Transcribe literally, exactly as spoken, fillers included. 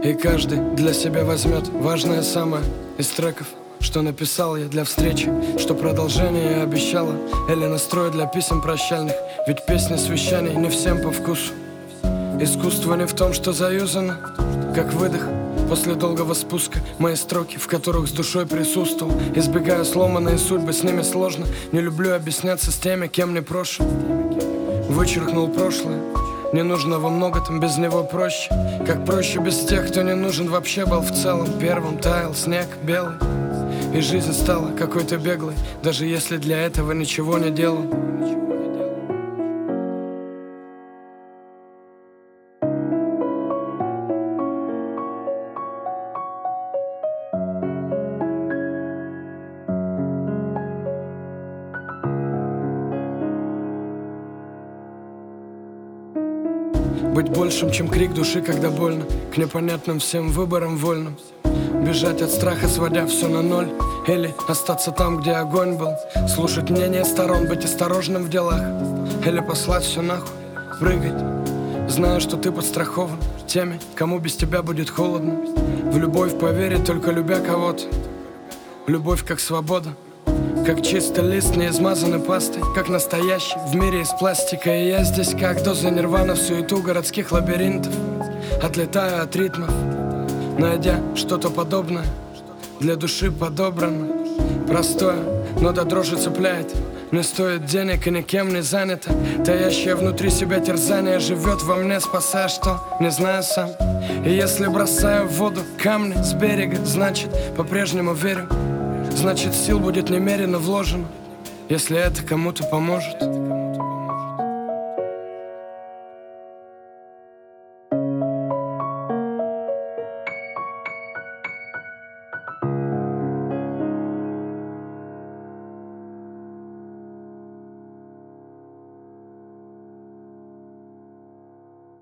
И каждый для себя возьмет важное самое из треков, что написал я для встречи, что продолжение я обещала, или настрой для писем прощальных. Ведь песни священной не всем по вкусу. Искусство не в том, что заюзано, как выдох после долгого спуска. Мои строки, в которых с душой присутствовал. Избегаю сломанные судьбы, с ними сложно. Не люблю объясняться с теми, кем не прошу. Вычеркнул прошлое, не нужно во много, там без него проще. Как проще без тех, кто не нужен вообще был в целом. Первым таял снег белый, и жизнь стала какой-то беглой, даже если для этого ничего не делал. Быть большим, чем крик души, когда больно, к непонятным всем выборам вольным. Бежать от страха, сводя все на ноль. Или остаться там, где огонь был. Слушать мнение сторон, быть осторожным в делах. Или послать все нахуй, прыгать, зная, что ты подстрахован теми, кому без тебя будет холодно. В любовь поверить, только любя кого-то. Любовь как свобода, как чистый лист, не измазанный пастой, как настоящий в мире из пластика. И я здесь, как доза нирвана в суету городских лабиринтов. Отлетаю от ритмов, найдя что-то подобное, для души подобрано. Простое, но до дрожи цепляет. Не стоит денег и никем не занято. Таящее внутри себя терзание живет во мне, спасая что, не знаю сам. И если бросаю в воду камни с берега, значит, по-прежнему верю. Значит, сил будет немерено вложено, если это кому-то поможет.